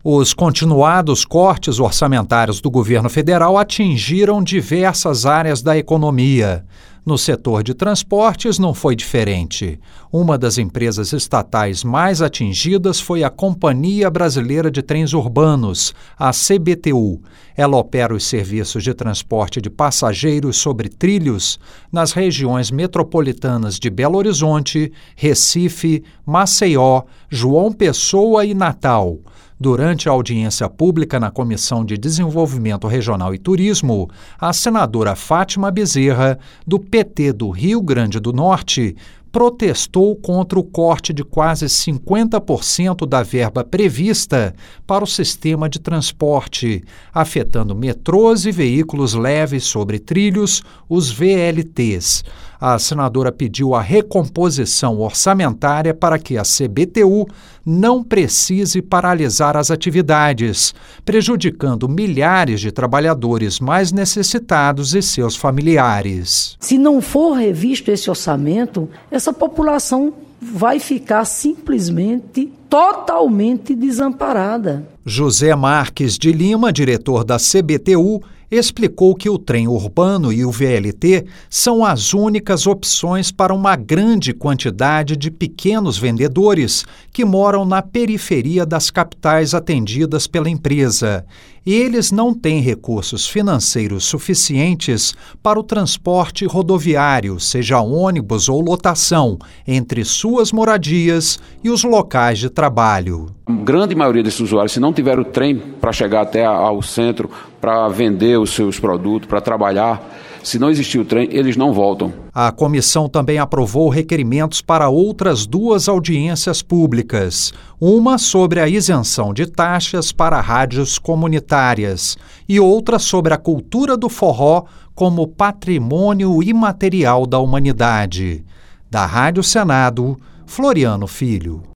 Os continuados cortes orçamentários do governo federal atingiram diversas áreas da economia. No setor de transportes não foi diferente. Uma das empresas estatais mais atingidas foi a Companhia Brasileira de Trens Urbanos, a CBTU. Ela opera os serviços de transporte de passageiros sobre trilhos nas regiões metropolitanas de Belo Horizonte, Recife, Maceió, João Pessoa e Natal. Durante a audiência pública na Comissão de Desenvolvimento Regional e Turismo, a senadora Fátima Bezerra, do PT do Rio Grande do Norte, protestou contra o corte de quase 50% da verba prevista para o sistema de transporte, afetando metrôs e veículos leves sobre trilhos, os VLTs. A senadora pediu a recomposição orçamentária para que a CBTU não precise paralisar as atividades, prejudicando milhares de trabalhadores mais necessitados e seus familiares. Se não for revisto esse orçamento, essa população vai ficar simplesmente totalmente desamparada. José Marques de Lima, diretor da CBTU, explicou que o trem urbano e o VLT são as únicas opções para uma grande quantidade de pequenos vendedores que moram na periferia das capitais atendidas pela empresa. Eles não têm recursos financeiros suficientes para o transporte rodoviário, seja ônibus ou lotação, entre suas moradias e os locais de trabalho. A grande maioria desses usuários, se não tiver o trem para chegar até ao centro, para vender os seus produtos, para trabalhar, se não existir o trem, eles não voltam. A comissão também aprovou requerimentos para outras duas audiências públicas. Uma sobre a isenção de taxas para rádios comunitárias e outra sobre a cultura do forró como patrimônio imaterial da humanidade. Da Rádio Senado, Floriano Filho.